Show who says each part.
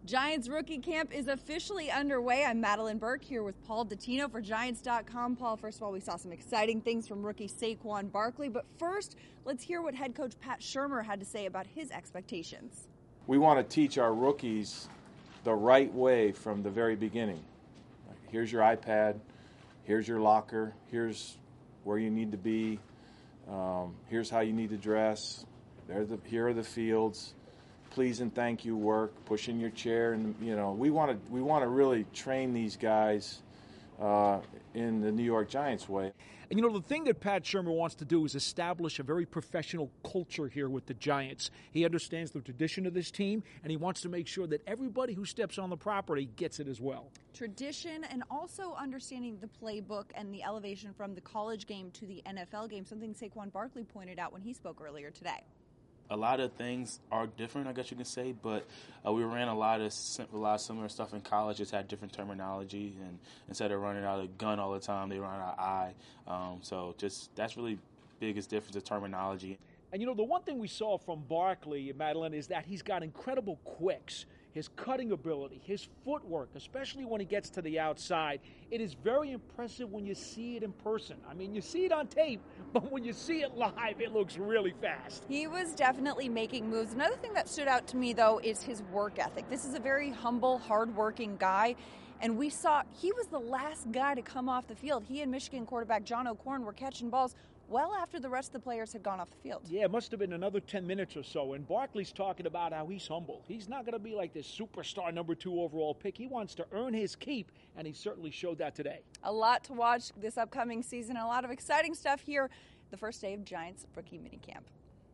Speaker 1: Giants rookie camp is officially underway. I'm Madeline Burke here with Paul Dottino for Giants.com. Paul, first of all, we saw some exciting things from rookie Saquon Barkley. But first, let's hear what head coach Pat Shurmur had to say about his expectations.
Speaker 2: We want to teach our rookies the right way from the very beginning. Here's your iPad. Here's your locker. Here's where you need to be. Here's how you need to dress. Here are the fields. Please and thank you work, push in your chair, and we want to really train these guys in the New York Giants way.
Speaker 3: And the thing that Pat Shurmur wants to do is establish a very professional culture here with the Giants. He understands the tradition of this team, and he wants to make sure that everybody who steps on the property gets it as well.
Speaker 1: Tradition and also understanding the playbook and the elevation from the college game to the NFL game, something Saquon Barkley pointed out when he spoke earlier today.
Speaker 4: A lot of things are different, I guess you can say, but we ran a lot of similar stuff in college. Just had different terminology, and instead of running out of gun all the time, they run out of eye. So that's really biggest difference of terminology.
Speaker 3: And the one thing we saw from Barkley, Madeline, is that he's got incredible quicks. His cutting ability, his footwork, especially when he gets to the outside. It is very impressive when you see it in person. I mean, you see it on tape, but when you see it live, it looks really fast.
Speaker 1: He was definitely making moves. Another thing that stood out to me, though, is his work ethic. This is a very humble, hardworking guy. And we saw he was the last guy to come off the field. He and Michigan quarterback John O'Korn were catching balls well after the rest of the players had gone off the field.
Speaker 3: Yeah, it must have been another 10 minutes or so. And Barkley's talking about how he's humble. He's not going to be like this superstar number 2 overall pick. He wants to earn his keep, and he certainly showed that today.
Speaker 1: A lot to watch this upcoming season, and a lot of exciting stuff here the first day of Giants rookie minicamp.